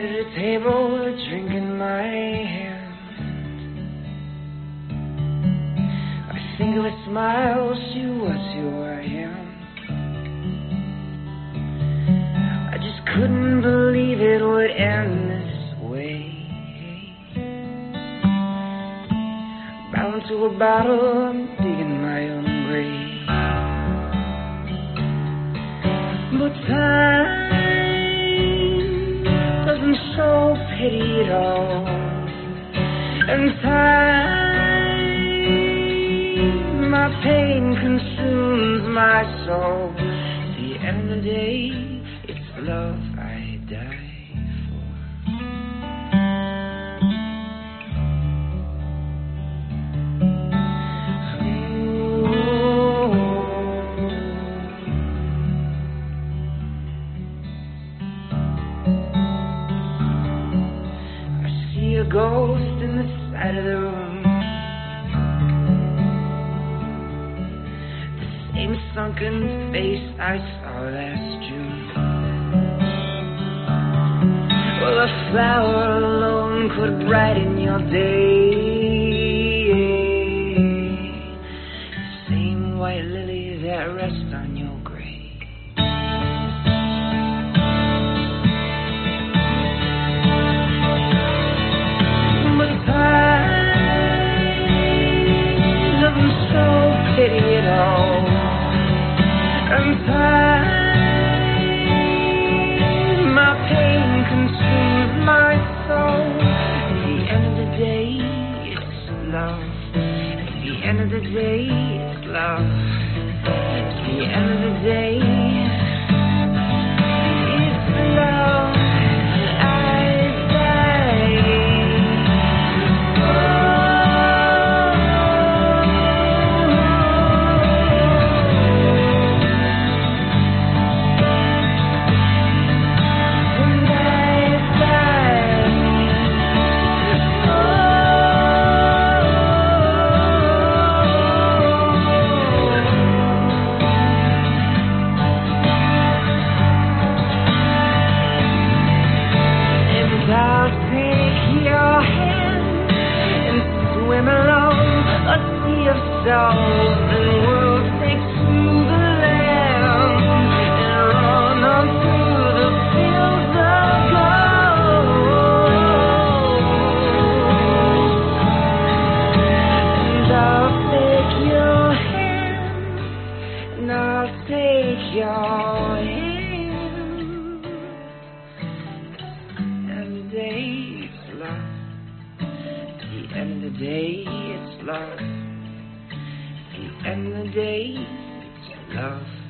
at a table, a drink in my hand. I think of a smile, she was who I am. I just couldn't believe it would end this way. Bound to a bottle, I'm digging my own grave. But time doesn't show pity at all. And time, my pain consumes my soul. At the end of the day, it's love I die for. A ghost in the side of the room, the same sunken face I saw last June. Well, a flower alone could brighten your day. The same white lily that rests on your grave. Pity it all, and time, my pain consumes my soul. At the end of the day, it's love. At the end of the day, it's love. At the end of the day, it's love. I'll take your hand and swim along a sea of souls, and we'll take to the land and run on through the fields of gold. And I'll take your hand, and I'll take your hand. It's love. At the end of the day, it's love. At the end of the day, it's love.